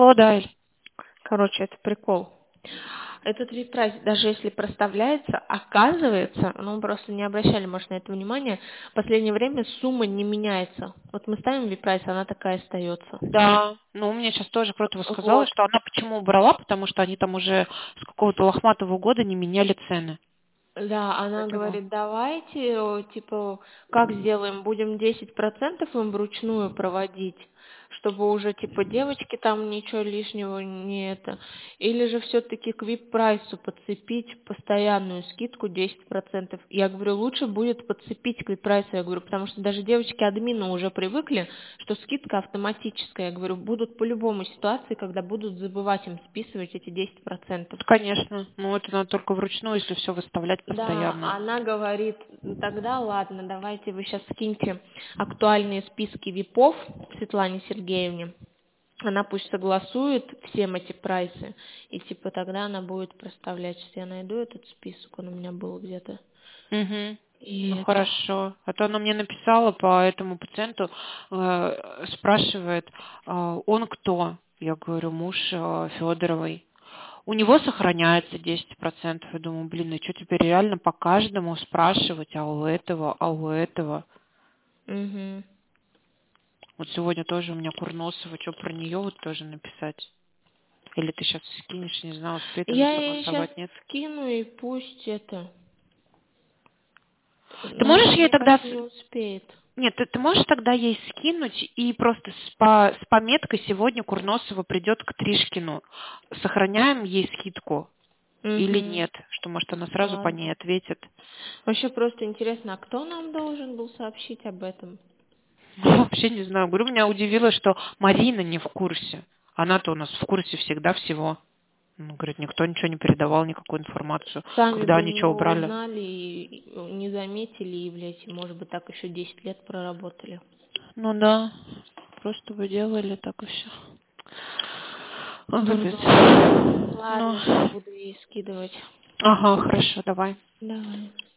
О, да, Эль. Короче, это прикол. Этот вип-прайс, даже если проставляется, оказывается, ну, мы просто не обращали, может, на это внимание, в последнее время сумма не меняется. Вот мы ставим вип-прайс, она такая остается. Да, ну, мне сейчас тоже кто-то сказала, Вот. что она почему убрала, потому что они там уже с какого-то лохматого года не меняли цены. Да, она Поэтому... говорит, давайте, типа, как сделаем, будем 10% им вручную проводить, чтобы уже, типа, девочки там ничего лишнего не это. Или же все-таки к вип-прайсу подцепить постоянную скидку 10%. Я говорю, лучше будет подцепить к вип-прайсу, я говорю, потому что даже девочки-админы уже привыкли, что скидка автоматическая. Я говорю, будут по-любому ситуации, когда будут забывать им списывать эти 10%. Конечно, ну это надо только вручную, если все выставлять Да, постоянно. она говорит, «Ну, тогда ладно, давайте вы сейчас скиньте актуальные списки ВИПов Светлане Сергеевне. Она пусть согласует всем эти прайсы, и типа тогда она будет проставлять. Сейчас я найду этот список, он у меня был где-то. Угу. И Ну это... хорошо. А то она мне написала по этому пациенту, спрашивает, он кто? Я говорю, муж Федоровой. У него сохраняется 10%. Я думаю, блин, ну что теперь реально по каждому спрашивать, а у этого, а у этого. Мгм. Вот сегодня тоже у меня Курносова, что про нее вот тоже написать. Или ты сейчас скинешь, не знаю, успеет она Я ей сейчас согласовать, нет? скину, и пусть это... Ты Но можешь она, ей мне тогда кажется, не успеет. Нет, ты можешь тогда ей скинуть и просто с пометкой «Сегодня Курносова придет к Тришкину». Сохраняем ей скидку или Угу. нет? Что, может, она сразу по Ладно. ней ответит. Вообще просто интересно, а кто нам должен был сообщить об этом? Вообще не знаю. Говорю, меня удивило, что Марина не в курсе. Она-то у нас в курсе всегда всего. Ну, говорит, никто ничего не передавал, никакую информацию. Сами Когда бы они не что убрали? узнали, и не заметили, и, блядь, может быть, так еще 10 лет проработали. Ну да, просто вы делали так и все. О, капец. Дурдом. Ну, Ладно, сейчас буду ей скидывать. ага, хорошо, давай. Давай.